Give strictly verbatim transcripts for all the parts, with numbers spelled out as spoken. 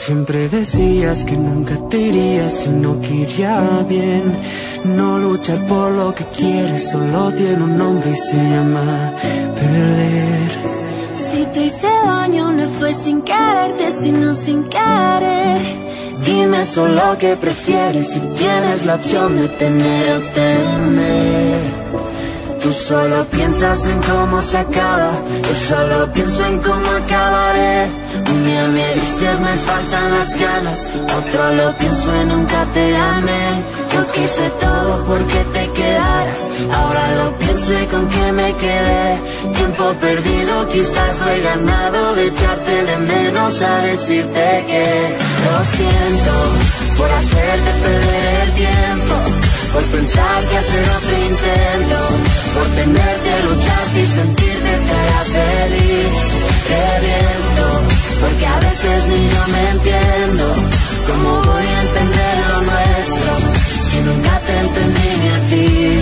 Siempre decías que nunca te irías si no que iría bien. No luchar por lo que quieres solo tiene un nombre y se llama perder. Si te hice daño no fue sin quererte, sino sin querer. Dime solo qué prefieres si tienes la opción de tener o temer. Tú solo piensas en cómo se acaba, yo solo pienso en cómo acabaré. Un día me dices me faltan las ganas, otro lo pienso y nunca te gané. Yo quise todo porque te quedaras, ahora lo pienso y con qué me quedé. Tiempo perdido, quizás lo he ganado de echarte de menos a decirte que lo siento por hacerte perder el tiempo, por pensar que hacer otro intento, por tenerte a lucharte y sentirte te hará feliz. Reviento, porque a veces ni yo me entiendo. ¿Cómo voy a entender lo nuestro si nunca te entendí ni a ti?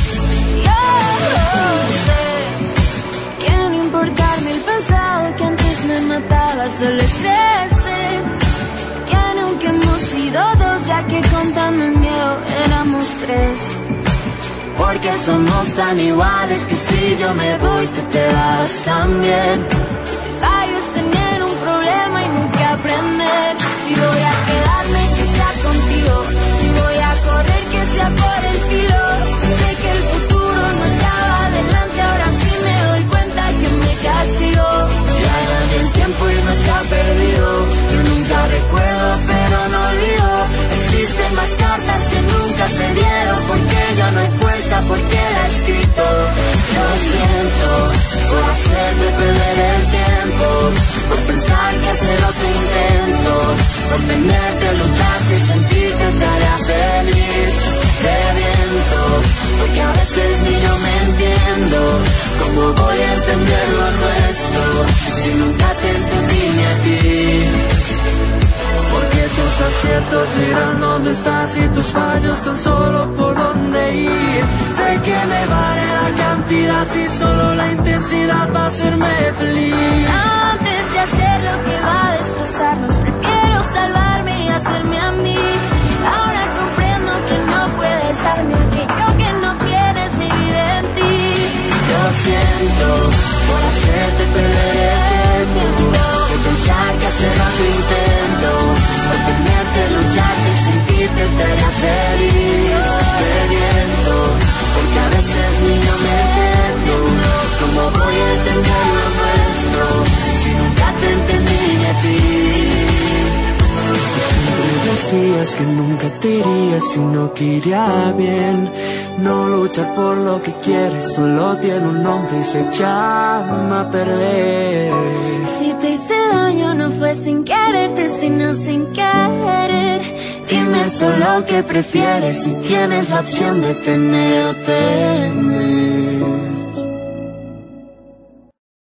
Yo sé que no importarme el pasado que antes me mataba, solo es crecer. Que nunca hemos sido dos, ya que contando el miedo éramos tres. Porque somos tan iguales que si yo me voy tú te vas también. Fallo es tener un problema y nunca aprender. Si voy a quedarme, que sea contigo. Si voy a correr, que sea por el filo. Sé que el futuro no estaba adelante, ahora sí me doy cuenta que me castigó. Ya gané el tiempo y no está perdido. Yo nunca recuerdo, pero no olvido. Existen más cartas que nunca se dieron, porque ya no hay fuerza, porque la he escrito. Lo siento por hacerte perder el tiempo, por pensar que hacer otro intento, por tenerte a lucharte y sentirte te hará feliz. Reviento, porque a veces ni yo me entiendo. ¿Cómo voy a entender lo nuestro si nunca te entendí ni a ti? Porque tus aciertos dirán dónde estás y tus fallos tan solo por dónde ir. ¿De qué me vale la cantidad si solo la intensidad va a hacerme feliz? Antes de hacer lo que va a destrozarnos, prefiero salvarme y hacerme a mí. Ahora comprendo que no puedes darme aquello que no tienes ni vive en ti. Lo siento por hacerte perder el tiempo, por pensar que hacer otro intento, por tenerte a lucharte y sentirte te hará feliz. Reviento, porque a veces ni yo me entiendo. ¿Cómo voy a entender lo nuestro si nunca te entendí ni a ti? Siempre decías que nunca te irías sino que iría bien. No luchar por lo que quieres solo tiene un nombre y se llama perder. Si te hice daño no fue sin quererte, sino sin querer. Dime solo qué prefieres si tienes la opción de tener o tener.